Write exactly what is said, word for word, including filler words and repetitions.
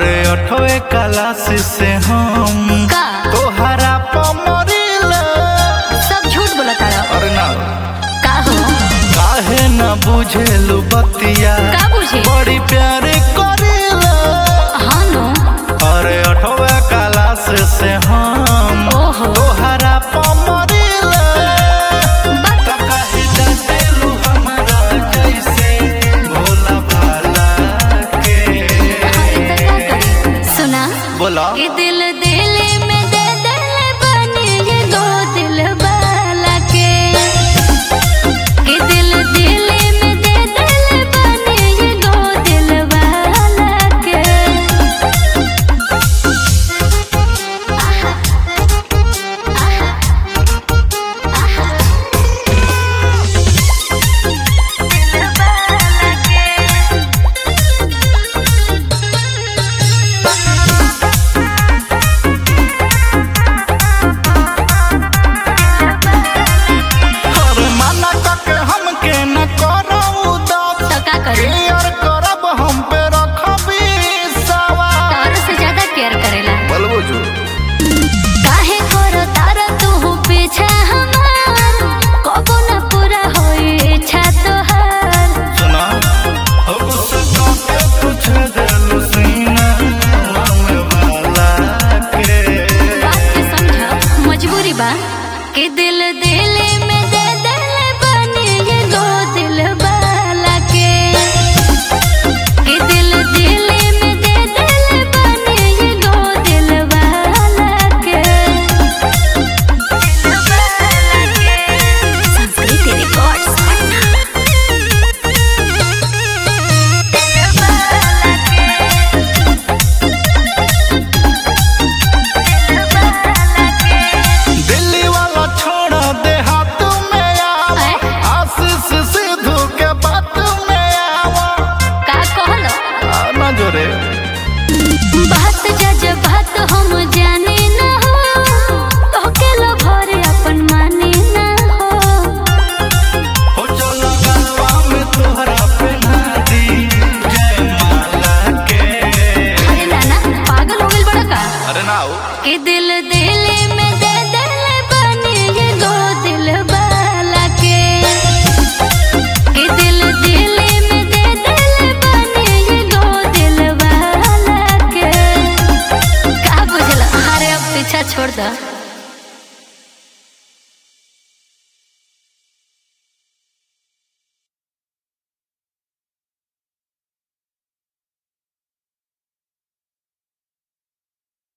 अरे अठवे क्लास से हम का तोहरा पमरिला। सब झूठ बोला तारा। अरे ना का हो काहे न बुझेलु बतिया, का बुझे बड़ी प्यार करेला। हाँ नो अरे अठवे क्लास से हम ओहो तोहरा पमरिला। बात काहे डांटेलु हमरा जैसे भोला भाला के। अरे तो का करी सुना बोला कि दिल दिल में दे दिल बनी ये दो दिल वाला के। कि दिल दिल में दे दिल बनी ये दो दिल वाला के। आहा आहा आहा दिल वाला के। अरे मना करके हमके न करो उदास। तो का करी केयर करब हम पे रखबी सवार। तार से ज्यादा केयर करेला। बोलबो जो काहे करो तारा तू पीछा हमार, कबो न पूरा होई इच्छा तोहार। सुना अब सका के कुछ दिल सीना वाला के। बात के समझ मजबूरी बा कि दिल दिल में दे दिल बनी ये दो दिल वाला के। कि दिल दिल में दे दिल बनी ये दो दिल वाला के। दिल वाला के। संस्कृति रिकॉर्ड्स दिल वाला के। दिल्ली वाला छोड़ दे हाथ में आवा। आए? आशीष सिद्धू के बात में आवा। का कहलो आना जोरे बात जज बात हम जाने न हो, तो के लो घरे अपन माने न हो। हो चलो गलवा में तोहरा पहना दी जयमाला के। अरे नाना पागल हो गइल बड़ा का। अरे ना हो कि दिल दिल में दे दिल बनी ये दो दिल वाला के। कि दिल दिल में दे दिल बनी ये दो दिल वाला के। का बुझला अरे अब पीछा छोड़ दा।